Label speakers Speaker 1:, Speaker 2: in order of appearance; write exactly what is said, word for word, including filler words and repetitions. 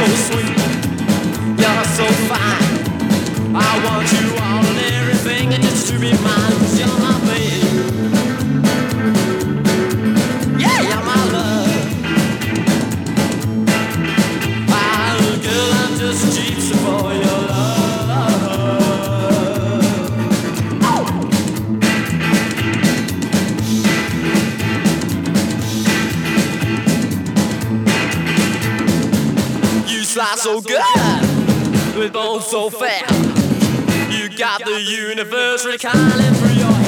Speaker 1: so sweet, you're so fine. I want you all and everything, and just to be mine, 'cause you're my babe. Yeah, you're my love. Ah, girl, I'm just cheap for your love. Oh. You slide so good, with bones so fat. You got the universe reclining through your